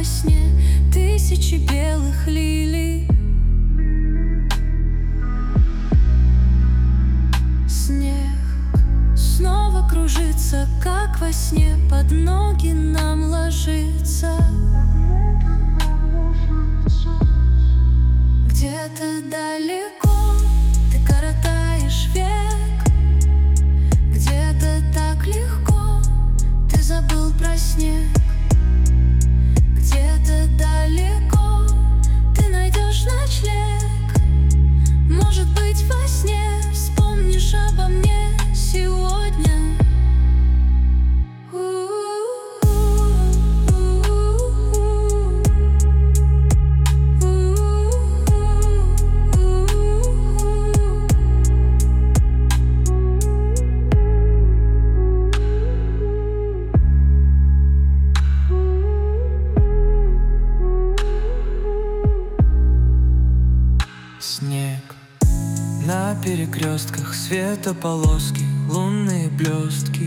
во сне тысячи белых лилий. Снег снова кружится, как во сне, под ноги нам ложится. Где-то далеко ты коротаешь век, где-то так легко ты забыл про снег. Где-то далеко ты найдешь ночлег. Может быть, во сне вспомнишь обо мне сегодня. Снег на перекрестках, светополоски, лунные блестки.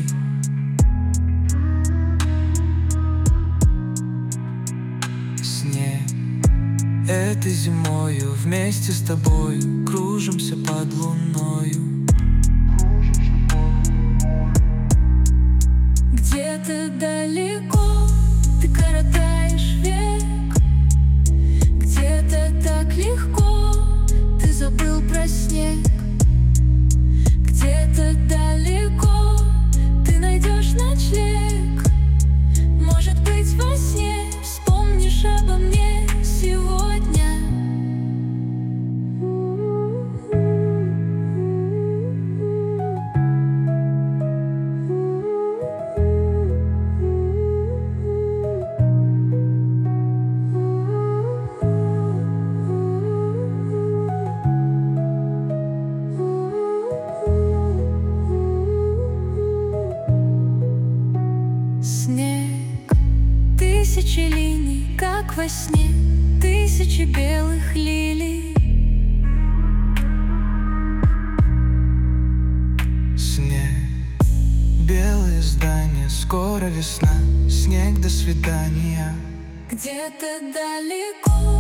Снег — это зимою вместе с тобою кружимся под луною. Где-то далеко ты коротаешь век, где-то так легко ты забыл про снег. Где-то далеко ты найдешь ночлег. Может быть, во сне вспомнишь обо мне сегодня. Снег, тысячи линий, как во сне, тысячи белых лилий. Снег, белые здания, скоро весна. Снег, до свидания. Где-то далеко